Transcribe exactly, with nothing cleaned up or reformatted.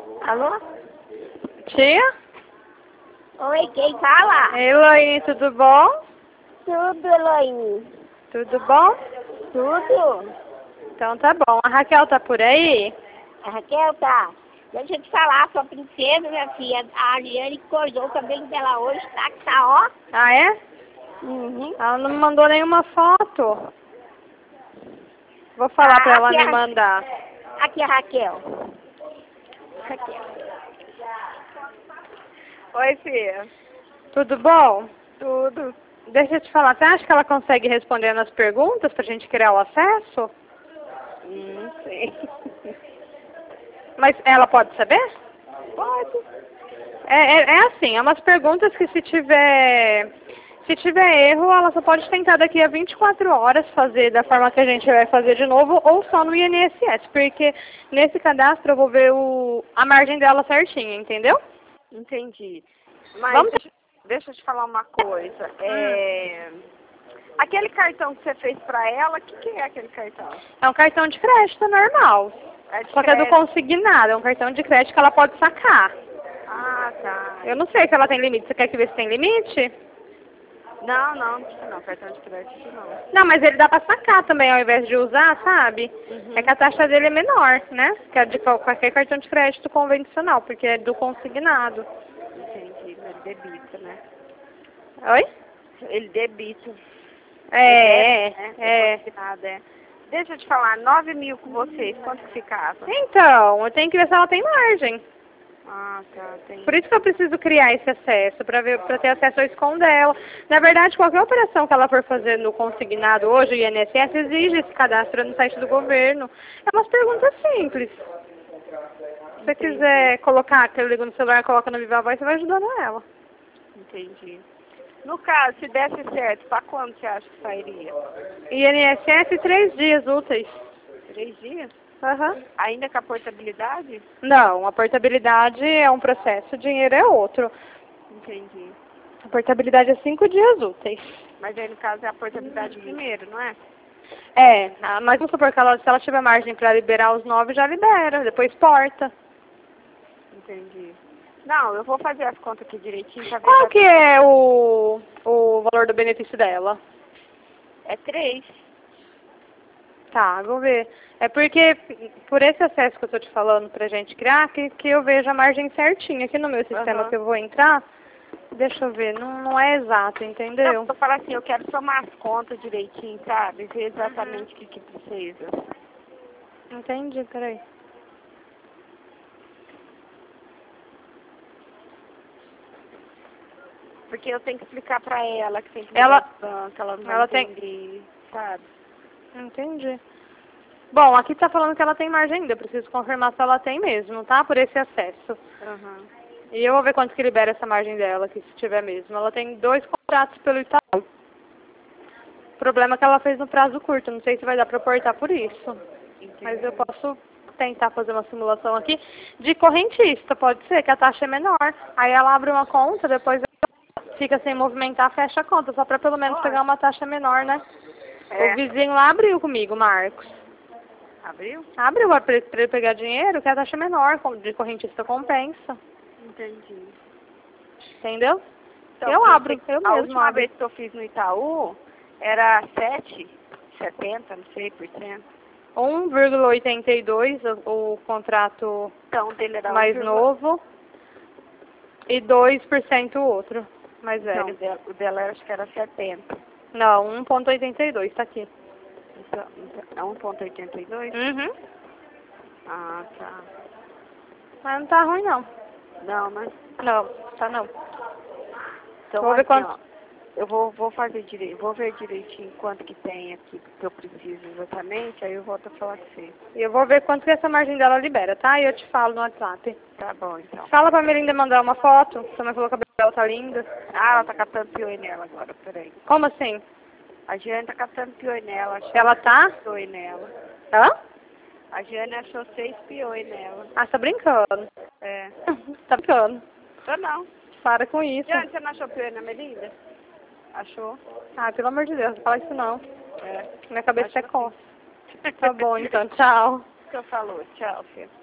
Alô? Tia? Oi, quem fala? Eloine, tudo bom? Tudo, Eloine. Tudo bom? Tudo. Então tá bom. A Raquel tá por aí? A Raquel tá. Deixa eu te falar, sua princesa, minha filha. A Ariane cortou o cabelo dela hoje, tá? Que tá, ó. Ah, é? Uhum. Ela não me mandou nenhuma foto. Vou falar Ah, pra ela aqui me a- mandar. Aqui a Raquel. Raquel. Oi, filha. Tudo bom? Tudo. Deixa eu te falar, você acha que ela consegue responder nas perguntas pra gente criar o acesso? Hum, Não sei. Mas ela pode saber? Pode. É, é, é assim, é umas perguntas que se tiver, se tiver erro, ela só pode tentar daqui a vinte e quatro horas fazer da forma que a gente vai fazer de novo ou só no I N S S, porque nesse cadastro eu vou ver o, a margem dela certinha, entendeu? Entendi. Mas Vamos... deixa, deixa eu te falar uma coisa. É... Aquele cartão que você fez pra ela, o que, que é aquele cartão? É um cartão de crédito normal, É de só que é do crédito. consignado, é um cartão de crédito que ela pode sacar. Ah, tá. Eu não sei se ela tem limite, você quer que ver se tem limite? Não, não, não precisa não. Cartão de crédito não. Não, mas ele dá pra sacar também, ao invés de usar, sabe? Uhum. É que a taxa dele é menor, né? Que a de qual- qualquer cartão de crédito convencional, porque é do consignado. Entendi. Ele debita, né? Oi? Ele debita. É, Ele deve, né? é. Depois que nada, é. Deixa eu te falar, nove mil com vocês, quanto que ficava? Então, eu tenho que ver se ela tem margem. Ah, tá, tem. Por isso que eu preciso criar esse acesso, para ver, para ter acesso ao SCOM dela. Na verdade, qualquer operação que ela for fazer no consignado hoje, o I N S S exige esse cadastro no site do governo. É umas perguntas simples. Se você Entendi. quiser colocar, que eu ligo no celular e coloca no Viva Voz, você vai ajudando ela. Entendi. No caso, se desse certo, para quando você acha que sairia? I N S S, três dias úteis. Três dias? Aham. Ainda com a portabilidade? Não, a portabilidade é um processo, o dinheiro é outro. Entendi. A portabilidade é cinco dias úteis. Mas aí, no caso, é a portabilidade primeiro, não é? É, ah, mas vamos supor que ela, se ela tiver margem para liberar os nove, já libera, depois porta. Entendi. Não, eu vou fazer as contas aqui direitinho pra ver. Qual se que é o, o valor do benefício dela? é três. Tá, vou ver. É porque, por esse acesso que eu tô te falando pra gente criar, que, que eu vejo a margem certinha. Aqui no meu sistema Aham. que eu vou entrar, deixa eu ver, não, não é exato, entendeu? Não, eu falo assim, eu quero somar as contas direitinho, sabe? Ver exatamente o que, que precisa. Entendi, peraí. Porque eu tenho que explicar pra ela que tem que Ela- mudar de banco, ela não vai ela tem- entender, sabe? Entendi. Bom, aqui tá falando que ela tem margem ainda, eu preciso confirmar se ela tem mesmo, tá? Por esse acesso. Aham. E eu vou ver quanto que libera essa margem dela, que se tiver mesmo. Ela tem dois contratos pelo Itaú. O problema é que ela fez no prazo curto, não sei se vai dar pra portar por isso. Entendi. Mas eu posso tentar fazer uma simulação aqui de correntista, pode ser que a taxa é menor. Aí ela abre uma conta, depois ela fica sem movimentar, fecha a conta, só pra pelo menos Pode. pegar uma taxa menor, né? É. O vizinho lá abriu comigo, Marcos. Abriu? Abriu pra ele pra ele pegar dinheiro, que a taxa é menor, com- de correntista compensa. Entendi. Entendeu? Então, Eu quer abro, dizer que eu a mesmo última abro. vez que eu fiz no Itaú era sete, setenta, não sei, por cento. um vírgula oitenta e dois o, o contrato Então, o dele era mais um vírgula- novo e dois por cento o outro, mais Então, o velho. dela, o dela acho que era setenta. Não, um vírgula oitenta e dois, tá aqui. Então, então, é um vírgula oitenta e dois? Uhum. Ah, tá. Mas não tá ruim não. Não, mas... Não, tá não. Então, Vou ver assim, quanto. ó, eu vou, vou fazer direito, vou ver direitinho quanto que tem aqui que eu preciso exatamente, aí eu volto a falar com você. E eu vou ver quanto que essa margem dela libera, tá? E eu te falo no WhatsApp. Tá bom, então. Fala pra Melinda mandar uma foto. Você me falou que a cabelo dela tá linda. Ah, ela tá catando pioi nela agora, peraí. Como assim? A Giane tá catando pioi nela, achou Ela tá? pioi nela. Hã? A Giane achou seis pioi nela. Ah, você tá brincando. É. Tá brincando. Tô não. Para com isso. Giane, você não achou pioi na Melinda? Achou? Ah, pelo amor de Deus, não fala isso não. É. Minha cabeça é Achou coça. Tá bom, então. Tchau. O que eu falou? Tchau, filho.